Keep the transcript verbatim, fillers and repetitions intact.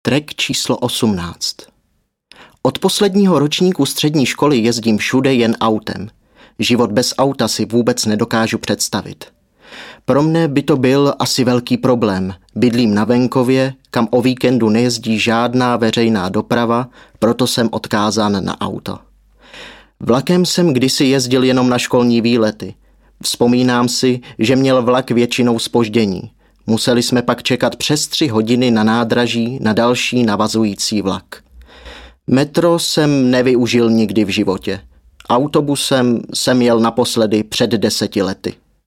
Trek číslo osmnáct. Od posledního ročníku střední školy jezdím všude jen autem. Život bez auta si vůbec nedokážu představit. Pro mne by to byl asi velký problém. Bydlím na venkově, kam o víkendu nejezdí žádná veřejná doprava, proto jsem odkázán na auto. Vlakem jsem kdysi jezdil jenom na školní výlety. Vzpomínám si, že měl vlak většinou zpoždění. Museli jsme pak čekat přes tři hodiny na nádraží na další navazující vlak. Metro jsem nevyužil nikdy v životě. Autobusem jsem jel naposledy před deseti lety.